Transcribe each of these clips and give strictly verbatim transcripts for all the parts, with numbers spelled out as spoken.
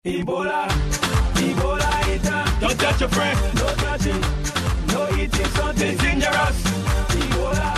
Ebola, Ebola, it, don't touch your friend, no touching, no eating something dangerous. Ebola,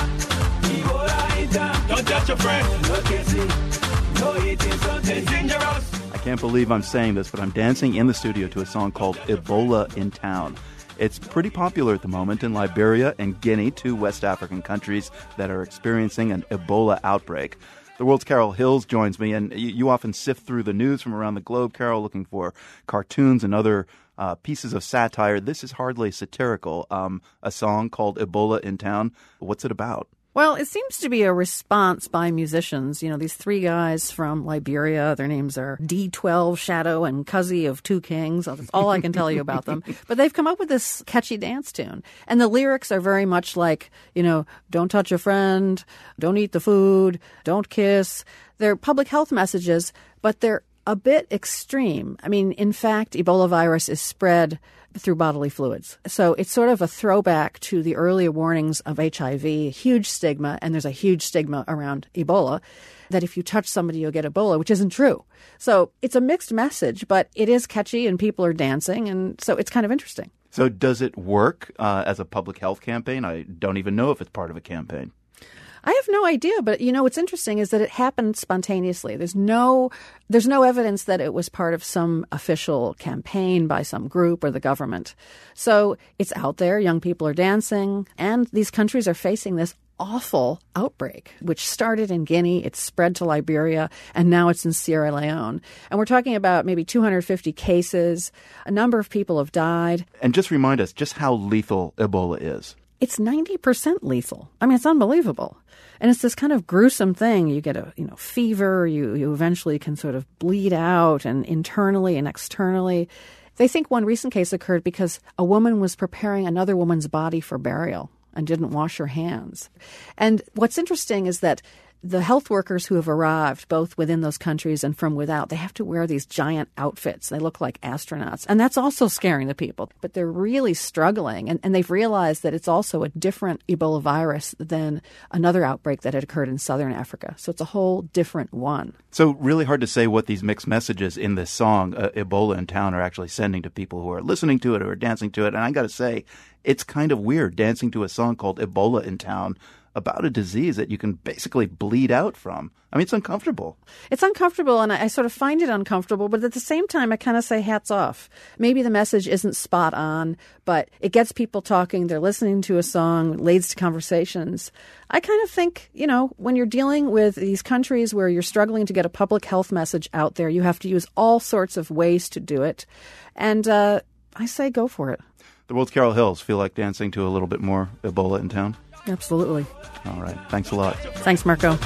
Ebola, it, don't touch your friend, no kissing, no eating something dangerous. I can't believe I'm saying this, but I'm dancing in the studio to a song called Ebola in Town. It's pretty popular at the moment in Liberia and Guinea, two West African countries that are experiencing an Ebola outbreak. The World's Carol Hills joins me, and you, you often sift through the news from around the globe, Carol, looking for cartoons and other uh, pieces of satire. This is hardly satirical. Um, a song called Ebola in Town. What's it about? Well, it seems to be a response by musicians. You know, these three guys from Liberia, their names are D twelve, Shadow, and Cuzzy of Two Kings. That's all I can tell you about them. But they've come up with this catchy dance tune. And the lyrics are very much like, you know, don't touch a friend, don't eat the food, don't kiss. They're public health messages, but they're a bit extreme. I mean, in fact, Ebola virus is spread through bodily fluids. So it's sort of a throwback to the earlier warnings of H I V, huge stigma, and there's a huge stigma around Ebola, that if you touch somebody, you'll get Ebola, which isn't true. So it's a mixed message, but it is catchy and people are dancing, and so it's kind of interesting. So does it work uh, as a public health campaign? I don't even know if it's part of a campaign. I have no idea, but you know what's interesting is that it happened spontaneously. There's no there's no evidence that it was part of some official campaign by some group or the government. So it's out there, young people are dancing, and these countries are facing this awful outbreak, which started in Guinea, it's spread to Liberia, and now it's in Sierra Leone. And we're talking about maybe two hundred fifty cases. A number of people have died. And just remind us just how lethal Ebola is. It's ninety percent lethal. I mean, it's unbelievable. And it's this kind of gruesome thing. You get a, you know, fever. You, you eventually can sort of bleed out, and internally and externally. They think one recent case occurred because a woman was preparing another woman's body for burial and didn't wash her hands. And what's interesting is that the health workers who have arrived, both within those countries and from without, they have to wear these giant outfits. They look like astronauts. And that's also scaring the people. But they're really struggling. And, and they've realized that it's also a different Ebola virus than another outbreak that had occurred in southern Africa. So it's a whole different one. So really hard to say what these mixed messages in this song, uh, Ebola in Town, are actually sending to people who are listening to it or dancing to it. And I got to say, it's kind of weird dancing to a song called Ebola in Town about a disease that you can basically bleed out from. I mean, it's uncomfortable. It's uncomfortable, and I, I sort of find it uncomfortable, but at the same time, I kind of say hats off. Maybe the message isn't spot on, but it gets people talking. They're listening to a song, leads to conversations. I kind of think, you know, when you're dealing with these countries where you're struggling to get a public health message out there, you have to use all sorts of ways to do it. And uh, I say go for it. The World's Carol Hills, feel like dancing to a little bit more Ebola in Town? Absolutely. All right. Thanks a lot. Thanks, Marco. I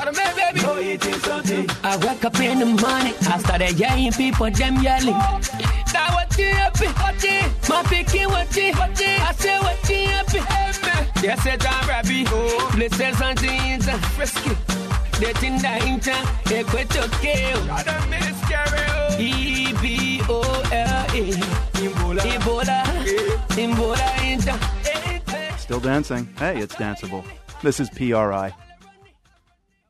wake up in the morning, I started yelling, people them yelling. That what you happy, what you, my picking what you, what you, I say what you happy. They said I'm rabbi, they say something frisky. They think that in time, they quit your kill. E B O L A, Ebola, Ebola in time. Still dancing. Hey, it's danceable. This is P R I.